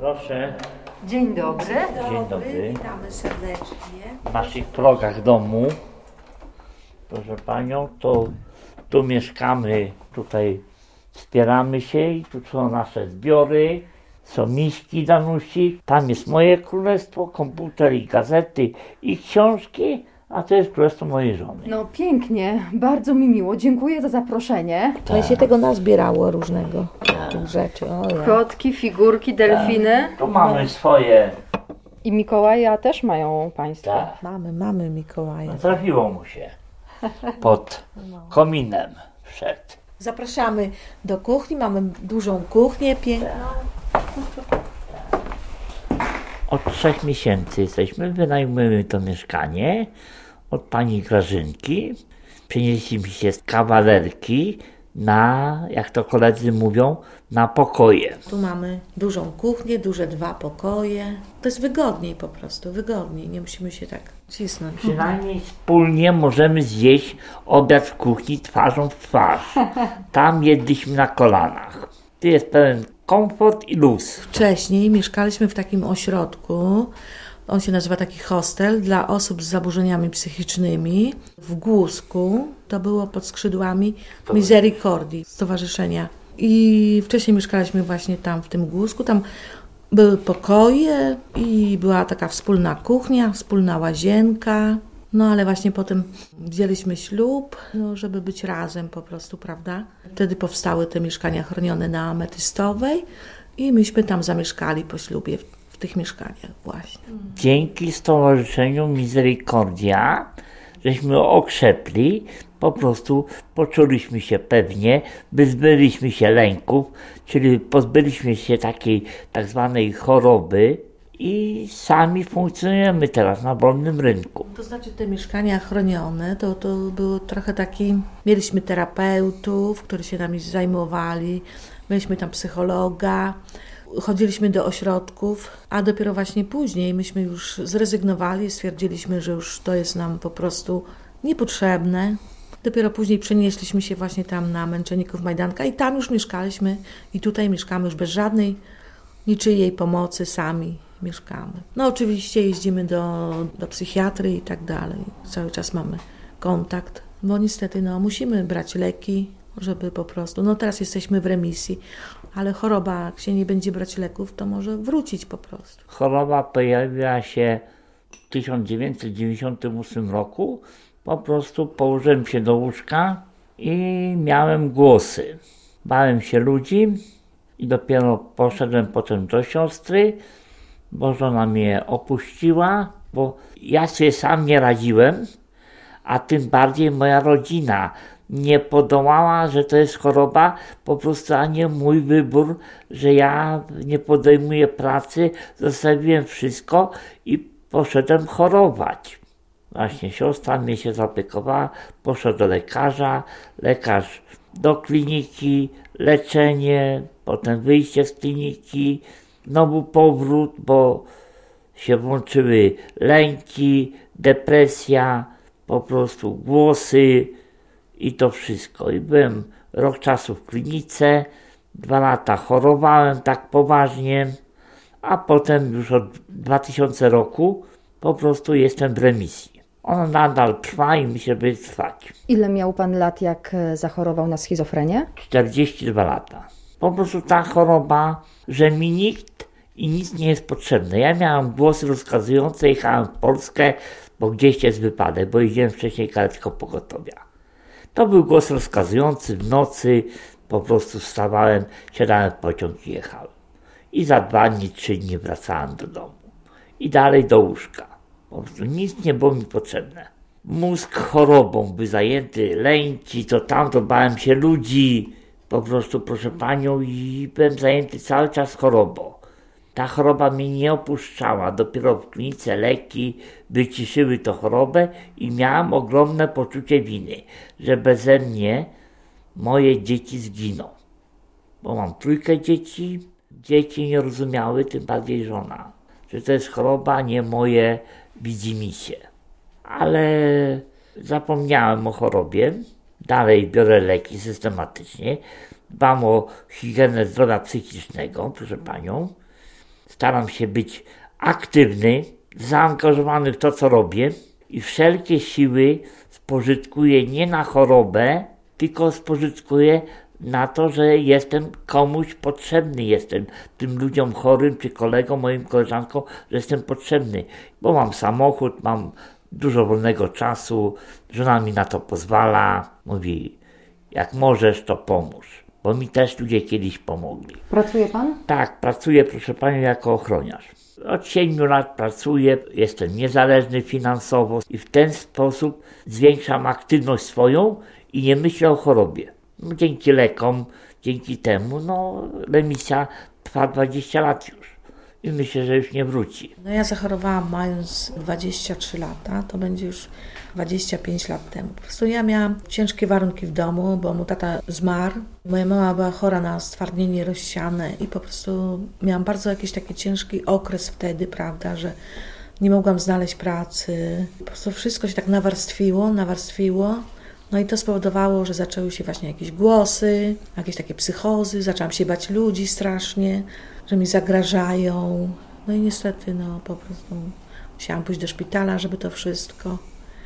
Proszę. Dzień dobry. Dzień dobry. Witamy serdecznie. W naszych progach domu, proszę panią, to tu mieszkamy, tutaj wspieramy się i tu są nasze zbiory, są miśki Danusi, tam jest moje królestwo, komputer i gazety i książki, a to jest królestwo mojej żony. No pięknie, bardzo mi miło. Dziękuję za zaproszenie. No i się tego nazbierało różnego tych rzeczy. Kotki, figurki, delfiny. Tu mamy swoje, I Mikołaja też mają Państwo. tak, Mamy Mikołaja. trafiło mu się pod kominem wszedł. Zapraszamy do kuchni, mamy dużą kuchnię piękną. Od 3 miesięcy jesteśmy, wynajmujemy to mieszkanie od pani Grażynki. Przenieśliśmy się z kawalerki na, jak to koledzy mówią, na pokoje. Tu mamy dużą kuchnię, duże 2 pokoje. To jest wygodniej po prostu, wygodniej, nie musimy się tak cisnąć. Przynajmniej wspólnie możemy zjeść obiad w kuchni twarzą w twarz. Tam jedliśmy na kolanach. Tu jest pełen komfort i luz. Wcześniej mieszkaliśmy w takim ośrodku, on się nazywa taki hostel dla osób z zaburzeniami psychicznymi w Głusku. To było pod skrzydłami Misericordii, stowarzyszenia. I wcześniej mieszkaliśmy właśnie tam w tym Głusku. Tam były pokoje i była taka wspólna kuchnia, wspólna łazienka. No ale właśnie potem wzięliśmy ślub, no, żeby być razem po prostu, prawda? Wtedy powstały te mieszkania chronione na Ametystowej i myśmy tam zamieszkali po ślubie w tych mieszkaniach właśnie. Dzięki Stowarzyszeniu Misericordia żeśmy okrzepli, po prostu poczuliśmy się pewnie, wyzbyliśmy się lęków, czyli pozbyliśmy się takiej tak zwanej choroby i sami funkcjonujemy teraz na wolnym rynku. To znaczy te mieszkania chronione, to było trochę taki, mieliśmy terapeutów, którzy się nami zajmowali, mieliśmy tam psychologa, chodziliśmy do ośrodków, a dopiero właśnie później myśmy już zrezygnowali, stwierdziliśmy, że już to jest nam po prostu niepotrzebne. Dopiero później przenieśliśmy się właśnie tam na Męczenników Majdanka i tam już mieszkaliśmy i tutaj mieszkamy już bez żadnej, niczyjej pomocy, sami mieszkamy. No oczywiście jeździmy do psychiatry i tak dalej. Cały czas mamy kontakt, bo niestety musimy brać leki, żeby po prostu, teraz jesteśmy w remisji, ale choroba, jak się nie będzie brać leków, to może wrócić po prostu. Choroba pojawiła się w 1998 roku. Po prostu położyłem się do łóżka i miałem głosy. Bałem się ludzi i dopiero poszedłem potem do siostry, bo żona mnie opuściła, bo ja sobie sam nie radziłem, a tym bardziej moja rodzina nie podołała, że to jest choroba, po prostu a nie mój wybór, że ja nie podejmuję pracy, zostawiłem wszystko i poszedłem chorować. Właśnie siostra mnie się zaopiekowała, poszła do lekarza, lekarz do kliniki, leczenie, potem wyjście z kliniki, znowu powrót, bo się włączyły lęki, depresja, po prostu głosy i to wszystko. I byłem rok czasu w klinice, 2 lata chorowałem tak poważnie, a potem już od 2000 roku po prostu jestem w remisji. Ona nadal trwa i myślę, że będzie trwać. Ile miał Pan lat, jak zachorował na schizofrenię? 42 lata. Po prostu ta choroba, że mi nikt i nic nie jest potrzebne. Ja miałem głosy rozkazujące, jechałem w Polskę, bo gdzieś jest wypadek, bo jeździłem wcześniej karetką pogotowia. To był głos rozkazujący w nocy, po prostu wstawałem, siadałem w pociąg i jechałem. I za 2 dni, 3 dni wracałem do domu. I dalej do łóżka. Po prostu nic nie było mi potrzebne. Mózg chorobą był zajęty, lęki, to tamto, bałem się ludzi. Po prostu, proszę panią, i byłem zajęty cały czas chorobą. Ta choroba mnie nie opuszczała. Dopiero w klinice leki wyciszyły tę chorobę i miałem ogromne poczucie winy, że beze mnie moje dzieci zginą. Bo mam 3 dzieci, dzieci nie rozumiały, tym bardziej żona, że to jest choroba, nie moje widzimisię. Ale zapomniałem o chorobie, dalej biorę leki systematycznie, dbam o higienę zdrowia psychicznego, proszę panią. staram się być aktywny, zaangażowany w to, co robię i wszelkie siły spożytkuję nie na chorobę, tylko spożytkuję na to, że jestem komuś potrzebny, jestem tym ludziom chorym, czy kolegom, moim koleżankom, że jestem potrzebny, bo mam samochód, mam dużo wolnego czasu, żona mi na to pozwala, mówi, jak możesz, to pomóż, bo mi też ludzie kiedyś pomogli. Pracuje pan? Tak, pracuję, proszę Panią, jako ochroniarz. Od 7 lat pracuję, jestem niezależny finansowo i w ten sposób zwiększam aktywność swoją i nie myślę o chorobie. Dzięki lekom, dzięki temu, remisja trwa 20 lat już i myślę, że już nie wróci. Ja zachorowałam mając 23 lata, to będzie już 25 lat temu. Po prostu ja miałam ciężkie warunki w domu, bo mój tata zmarł. Moja mama była chora na stwardnienie rozsiane i po prostu miałam bardzo jakiś taki ciężki okres wtedy, prawda, że nie mogłam znaleźć pracy. Po prostu wszystko się tak nawarstwiło. No i to spowodowało, że zaczęły się właśnie jakieś głosy, jakieś takie psychozy, zaczęłam się bać ludzi strasznie, że mi zagrażają. No i niestety, po prostu musiałam pójść do szpitala, żeby to wszystko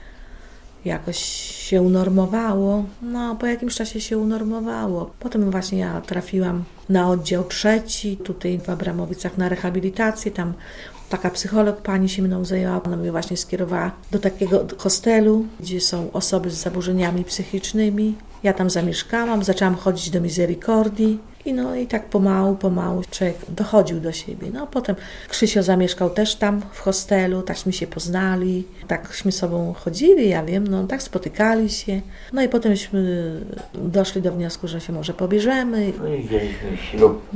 jakoś się unormowało. Po jakimś czasie się unormowało. Potem właśnie ja trafiłam na oddział 3, tutaj w Abramowicach na rehabilitację. Tam taka psycholog pani się mną zajęła, ona mnie właśnie skierowała do takiego hostelu, gdzie są osoby z zaburzeniami psychicznymi. Ja tam zamieszkałam, zaczęłam chodzić do Misericordii i tak pomału człowiek dochodził do siebie. Potem Krzysio zamieszkał też tam w hostelu, takśmy się poznali, takśmy sobą chodzili, ja wiem, tak spotykali się. I potemśmy doszli do wniosku, że się może pobierzemy. Wzięliśmy ślub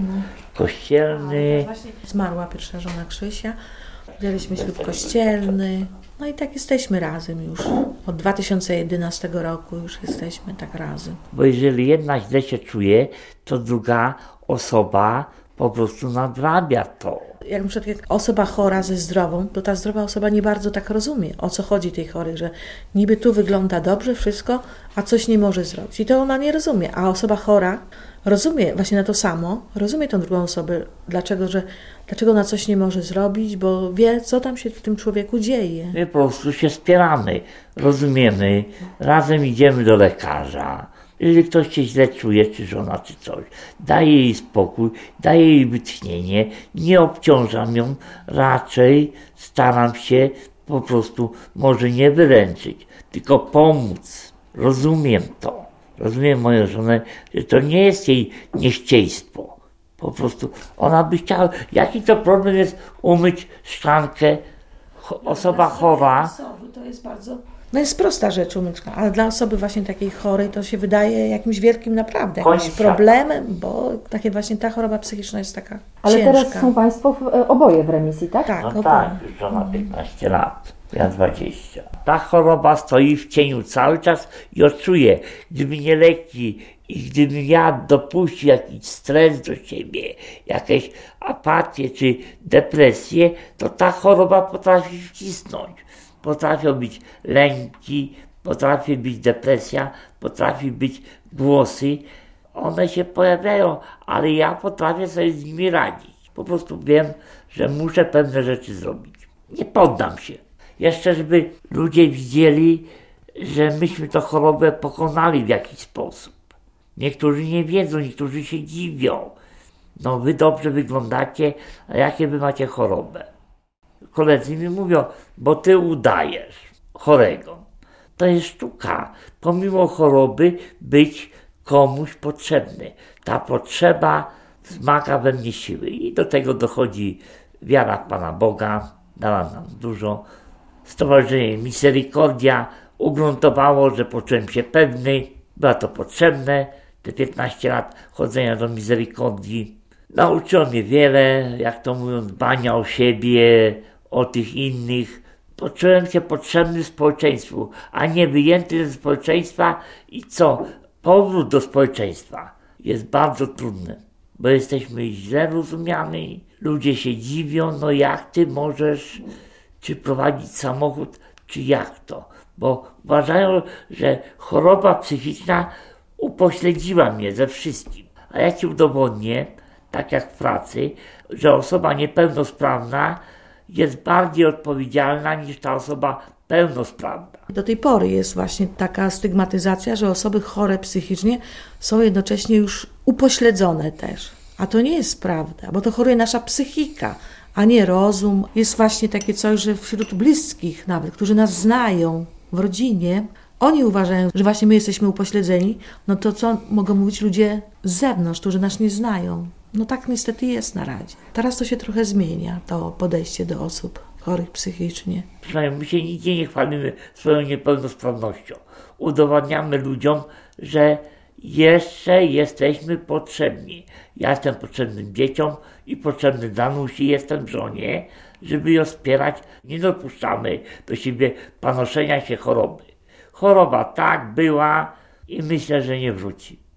kościelny. Właśnie zmarła pierwsza żona Krzysia, wzięliśmy ślub kościelny. I tak jesteśmy razem już. Od 2011 roku już jesteśmy tak razem. Bo jeżeli jedna źle się czuje, to druga osoba po prostu nadrabia to. Jak na przykład osoba chora ze zdrową, to ta zdrowa osoba nie bardzo tak rozumie, o co chodzi tej chorej, że niby tu wygląda dobrze wszystko, a coś nie może zrobić. I to ona nie rozumie. A osoba chora rozumie właśnie na to samo, rozumie tą drugą osobę, dlaczego ona coś nie może zrobić, bo wie, co tam się w tym człowieku dzieje. My po prostu się wspieramy, rozumiemy, razem idziemy do lekarza. Jeżeli ktoś się źle czuje, czy żona, czy coś, daje jej spokój, daje jej wytchnienie, nie obciążam ją, raczej staram się po prostu może nie wyręczyć, tylko pomóc. Rozumiem to. Rozumiem moją żonę, że to nie jest jej niechciejstwo. Po prostu ona by chciała, jaki to problem jest umyć szklankę, osoba chora. To jest bardzo... jest prosta rzecz umyczka, ale dla osoby właśnie takiej chorej to się wydaje jakimś wielkim naprawdę, jakimś problemem, bo takie właśnie ta choroba psychiczna jest taka ale ciężka. Ale teraz są Państwo oboje w remisji, tak? Tak, tak, już żona 15 lat, ja 20. Ta choroba stoi w cieniu cały czas i odczuję, gdyby nie leki i gdybym ja dopuścił jakiś stres do siebie, jakieś apatię czy depresję, to ta choroba potrafi wcisnąć. Potrafią być lęki, potrafi być depresja, potrafi być głosy. One się pojawiają, ale ja potrafię sobie z nimi radzić. Po prostu wiem, że muszę pewne rzeczy zrobić. Nie poddam się. Jeszcze, żeby ludzie widzieli, że myśmy tę chorobę pokonali w jakiś sposób. Niektórzy nie wiedzą, niektórzy się dziwią. Wy dobrze wyglądacie, a jakie wy macie chorobę? Koledzy mi mówią, bo ty udajesz chorego. To jest sztuka. Pomimo choroby być komuś potrzebny. Ta potrzeba wzmaga we mnie siły. I do tego dochodzi wiara w Pana Boga. Dała nam dużo. Stowarzyszenie Misericordia ugruntowało, że poczułem się pewny. Było to potrzebne. Te 15 lat chodzenia do Misericordii. Nauczyło mnie wiele, jak to mówią, dbania o siebie, o tych innych. Poczułem się potrzebny społeczeństwu, a nie wyjęty ze społeczeństwa i co? Powrót do społeczeństwa jest bardzo trudny, bo jesteśmy źle rozumiani, ludzie się dziwią, jak ty możesz czy prowadzić samochód, czy jak to, bo uważają, że choroba psychiczna upośledziła mnie ze wszystkim. A ja ci udowodnię, tak jak w pracy, że osoba niepełnosprawna jest bardziej odpowiedzialna niż ta osoba pełnosprawna. Do tej pory jest właśnie taka stygmatyzacja, że osoby chore psychicznie są jednocześnie już upośledzone też. A to nie jest prawda, bo to choruje nasza psychika, a nie rozum. Jest właśnie takie coś, że wśród bliskich nawet, którzy nas znają w rodzinie, oni uważają, że właśnie my jesteśmy upośledzeni, no to co mogą mówić ludzie z zewnątrz, którzy nas nie znają? No tak niestety jest na razie. Teraz to się trochę zmienia, to podejście do osób chorych psychicznie. Przynajmniej my się nigdzie nie chwalimy swoją niepełnosprawnością. Udowadniamy ludziom, że jeszcze jesteśmy potrzebni. Ja jestem potrzebny dzieciom i potrzebny Danusi, jestem żonie, żeby ją wspierać. Nie dopuszczamy do siebie panoszenia się choroby. Choroba tak była i myślę, że nie wróci.